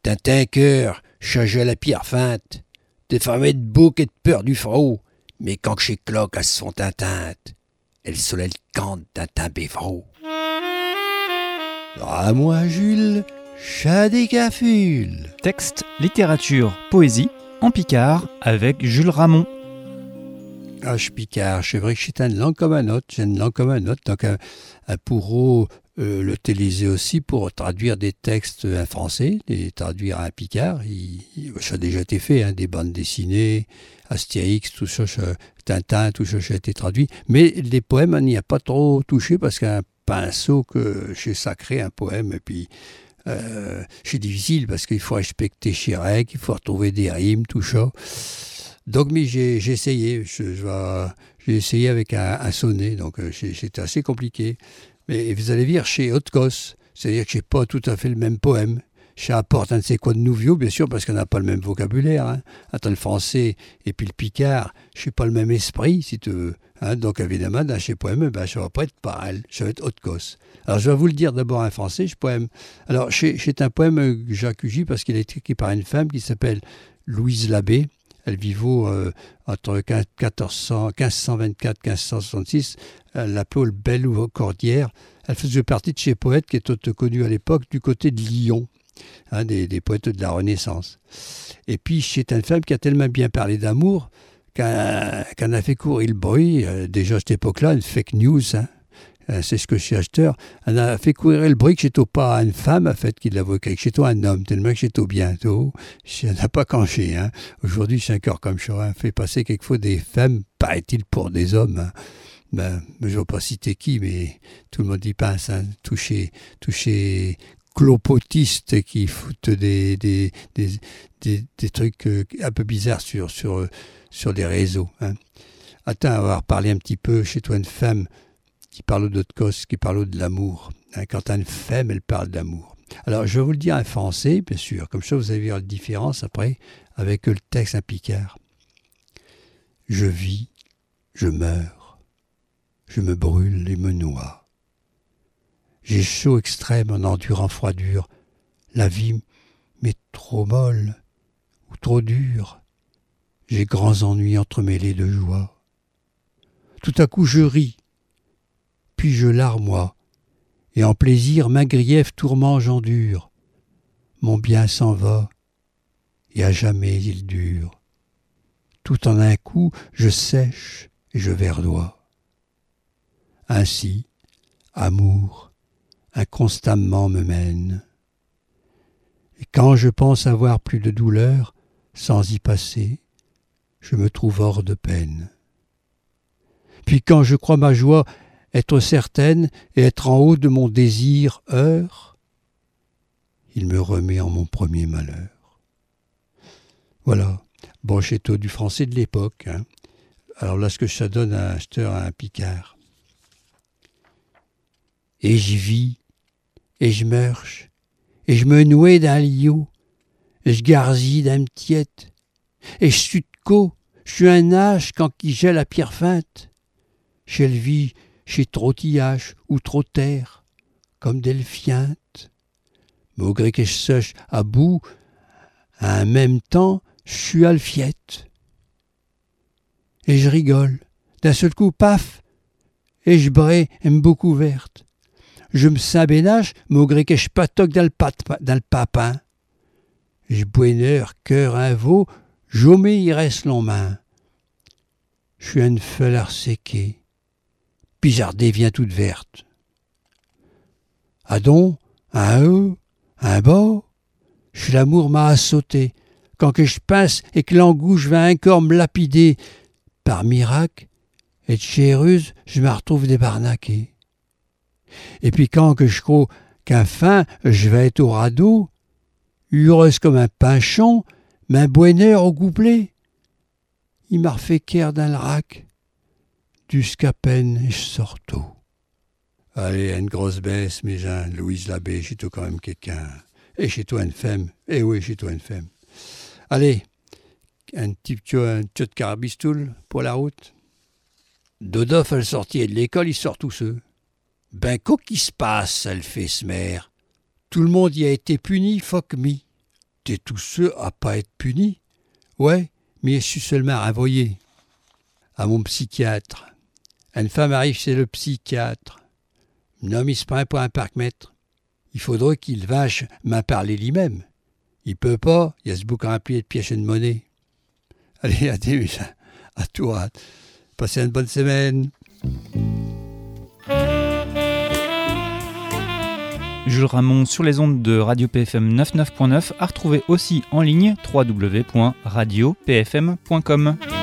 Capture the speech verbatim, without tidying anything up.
Tintin cœur, change la pierre feinte, des femmes de bouc et de peur du frot, mais quand chez cloques elles se font teintes, elles soleil le camp Tintin Bévreau. À moi Jules, chat des cafules. Texte, littérature, poésie, en picard, avec Jules Ramon. Ah, je picard, c'est vrai que j'ai une langue comme un autre, j'ai une langue comme un autre, donc un, un pourreau euh, l'utiliser aussi pour traduire des textes en français, les traduire à un picard. Il, il, ça a déjà été fait, hein, des bandes dessinées, Astérix, tout ça, ça, Tintin, tout ça, ça a été traduit. Mais les poèmes, on n'y a pas trop touché parce qu'un pinceau que j'ai sacré un poème, et puis euh, c'est difficile parce qu'il faut respecter Chirac, il faut retrouver des rimes, tout ça. Donc, mais j'ai, j'ai essayé, je, je vais, j'ai essayé avec un, un sonnet, donc euh, c'était assez compliqué. Mais vous allez dire, chez Haute-Cosse, c'est-à-dire que je n'ai pas tout à fait le même poème. Je apporte un de ces quoi de nouveau, bien sûr, parce qu'on n'a pas le même vocabulaire. Hein. Entre le français et puis le picard, je n'ai pas le même esprit, si tu veux. Hein. Donc, évidemment, dans ces poèmes, ben, ça ne va pas être pareil, ça va être Haute-Cosse. Alors, je vais vous le dire d'abord en français, ce poème. Alors, c'est un poème que j'ai accueilli parce qu'il est écrit par une femme qui s'appelle Louise Labbé. Elle vivait euh, entre quinze cent vingt-quatre et quinze cent soixante-six. Elle l'appelait le Belle ou Cordière. Elle faisait partie de ces poètes qui étaient connus à l'époque du côté de Lyon, hein, des, des poètes de la Renaissance. Et puis, c'est une femme qui a tellement bien parlé d'amour qu'elle qu'elle a fait courir le bruit. Euh, déjà à cette époque-là, une fake news, hein. C'est ce que je suis acheteur. Elle a fait courir le bruit que j'étais pas une femme, en fait, qui l'avait que j'étais un homme, tellement que j'étais bientôt. Ça n'a pas canché, hein. Aujourd'hui, c'est encore comme ça, hein. Fait passer quelquefois des femmes, paraît-il, pour des hommes, hein. Ben, je ne vais pas citer qui, mais tout le monde y pense, hein. Toucher, toucher clopotistes qui foutent des, des, des, des, des trucs un peu bizarres sur, sur, sur des réseaux, hein. Attends, on va reparler un petit peu chez toi, une femme qui parle d'autre cause, qui parle de l'amour. Hein, quand une femme, elle parle d'amour. Alors, je vais vous le dire en français, bien sûr. Comme ça, vous allez voir la différence après avec le texte en picard. Je vis, je meurs, je me brûle et me noie. J'ai chaud extrême en endurant froidure. La vie m'est trop molle ou trop dure. J'ai grands ennuis entremêlés de joie. Tout à coup, je ris. Puis je larmoie, et en plaisir ma grief tourment j'endure. Mon bien s'en va, et à jamais il dure. Tout en un coup, je sèche et je verdoie. Ainsi, amour, inconstamment me mène. Et quand je pense avoir plus de douleur, sans y passer, je me trouve hors de peine. Puis quand je crois ma joie être certaine et être en haut de mon désir heure, il me remet en mon premier malheur. Voilà. Bon, c'est tout du français de l'époque, hein. Alors là, ce que ça donne à un acheteur, à un picard. Et je vis, et je marche, et je me nouais d'un liot, et je garzille d'un tiette, et je suis de co, je suis un âge quand qui j'ai la pierre feinte. Chez le vie, chez trottillage ou trotter, comme delphiinte. Malgré que je sèche à bout, à un même temps, je suis alfiette. Et je rigole, d'un seul coup, paf, et je brais une boucle ouverte. Je me sabénage, malgré que je patoque dans le, pat, dans le papin. Je bonheur, cœur un veau, jamais il reste long main. Je suis une feuille arséquée. Bizardée vient toute verte. Ah donc, un E, un bas, je l'amour m'a assauté, quand que je pince et que l'angouche va encore me lapider. Par miracle, et de chéreuse, je me retrouve débarnaqué. Et puis quand que je crois qu'à fin, je vais être au radeau, heureuse comme un pinchon, mais un bonheur au couplet. Il m'a refait caire dans le rack. Jusqu'à peine je sors tôt. Allez, une grosse baisse, mes gens, Louise Labbé, chez toi quand même quelqu'un. Et chez toi une femme. Eh oui, chez toi une femme. Allez, un petit un petit de carabistoule pour la route. Dodoff, elle sortit de l'école, il sort tous ceux. Ben, quoi qu'il se passe, elle fait se mère. Tout le monde y a été puni, fuck me. t'es tous ceux à pas être punis. Ouais, mais je suis seulement renvoyé à mon psychiatre. Une femme arrive chez le psychiatre. Un homme, il se prend pour un parc-mètre. Il faudrait qu'il vache m'en parler lui-même. Il peut pas, il y a ce bouc rempli de pièces et de monnaie. Allez, adieu, à toi. Passez une bonne semaine. Jules Ramon sur les ondes de Radio P F M quatre-vingt-neuf point neuf, à retrouver aussi en ligne w w w point radio p f m point com.